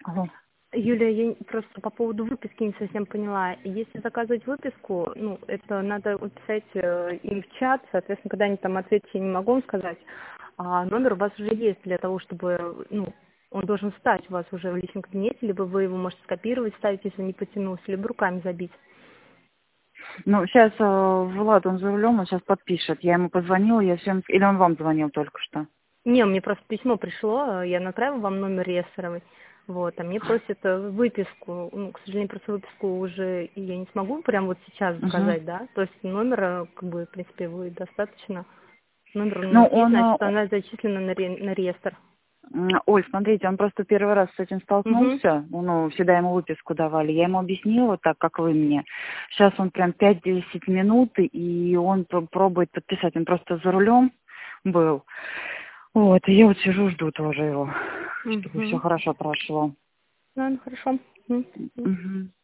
Алло. Юлия, я просто по поводу выписки не совсем поняла. Если заказывать выписку, ну, это надо написать им в чат, соответственно, когда они там ответят, я не могу вам сказать. А номер у вас уже есть для того, чтобы, ну, он должен встать у вас уже в личном кабинете, либо вы его можете скопировать, ставить, если не потянулся, либо руками забить. Ну, сейчас Влад, он за рулем, он сейчас подпишет. Я ему позвонила, я всем... Или он вам звонил только что? Не, мне просто письмо пришло, я направила вам номер реестровый, вот, а мне просят выписку, ну, к сожалению, просто выписку уже я не смогу прямо вот сейчас Угу. заказать, да, то есть номера, как бы, в принципе, его достаточно, номер у Ну, нас есть, он... значит, она зачислена на реестр. Оль, смотрите, он просто первый раз с этим Угу. столкнулся, ну, всегда ему выписку давали, я ему объяснила так, как вы мне. Сейчас он прям 5-10 минут, и он пробует подписать, он просто за рулем был. Вот, и я вот сижу, жду тоже его, чтобы все Угу. хорошо прошло. Ладно, хорошо. Мгм. Мгм.